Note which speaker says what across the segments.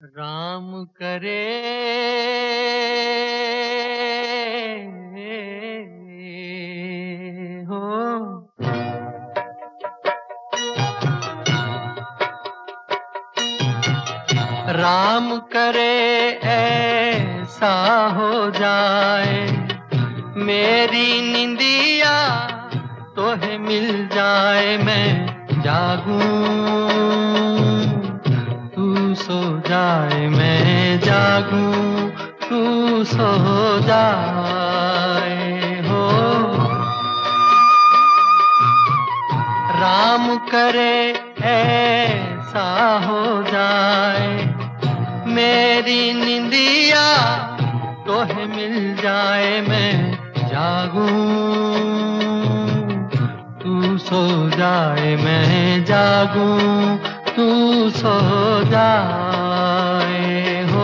Speaker 1: राम करे हो। राम करे ऐसा हो जाए, मेरी निंदिया तोहे मिल जाए। मैं जागूं तू सो जाए, मैं जागूं तू सो जाए हो। राम करे ऐसा हो जाए, मेरी निंदिया तोहे मिल जाए। मैं जागूं तू सो जाए, मैं जागूं तू सो जाए हो।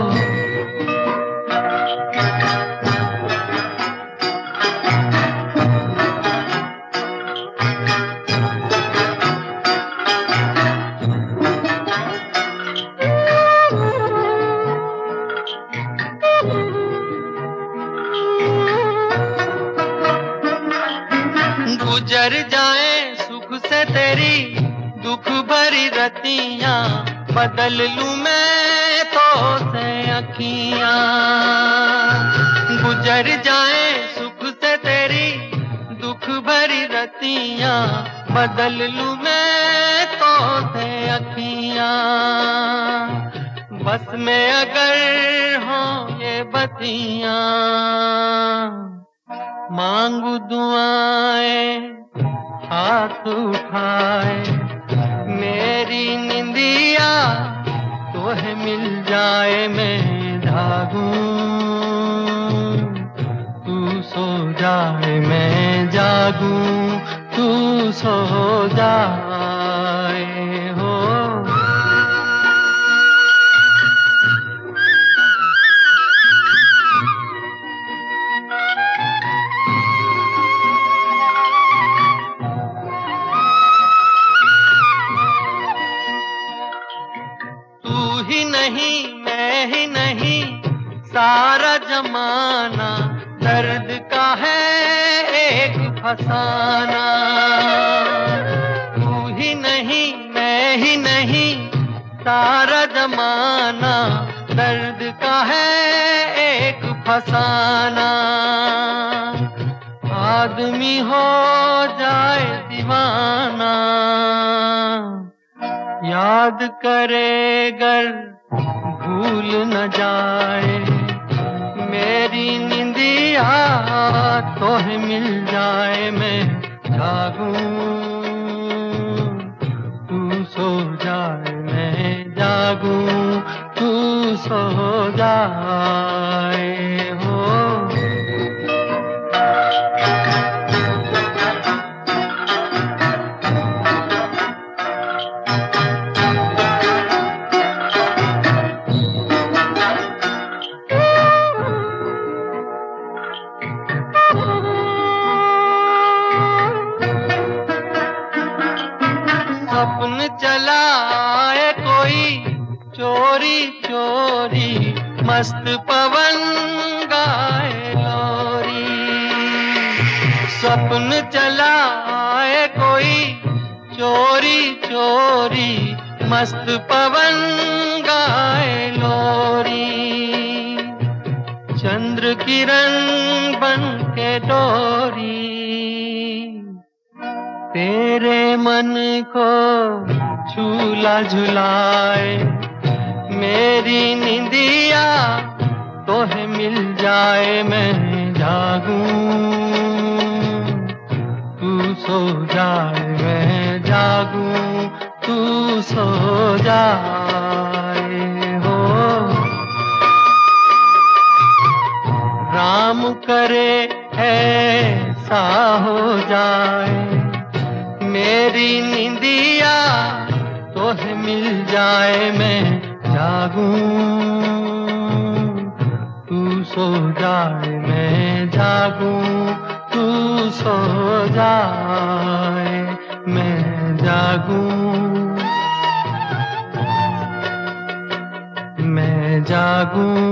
Speaker 1: गुजर जाए सुख से तेरी दुख भरी रतियां, बदल लूं मैं तो से अखियां। गुजर जाए सुख से तेरी दुख भरी रतियां, बदल लूं मैं तो से अखियां। बस में अगर हो ये बतियां, मांगू दुआएं हाथ उठाए। मेरी निंदिया तोहे मिल जाए, मैं जागूं तू सो जाए, मैं जागूं तू सो जाए हो। तू ही नहीं मैं ही नहीं सारा जमाना, दर्द का है एक फसाना। तू ही नहीं मैं ही नहीं सारा जमाना, दर्द का है एक फसाना। आदमी हो जाए दीवाना, याद करे गर भूल न जाए। मेरी निंदिया तोहे मिल जाए, मैं जागूं तू सो जाए, मैं जागूं तू सो जाए हो। सपन चलाए कोई चोरी चोरी, मस्त पवन गाए लोरी। सपन चलाए कोई चोरी चोरी, मस्त पवन गाए लोरी। चंद्र किरण बन के डोरी, तेरे मन को झूला झुलाए। मेरी निंदिया तोहे मिल जाए, मैं जागूं तू सो जाए, मैं जागूं तू सो जाए हो। राम करे ऐसा हो जाए, मेरी निंदिया तोहे मिल जाए। मैं जागूं तू सो जाए, मैं जागूं तू सो जाए, मैं जागूं। जागूं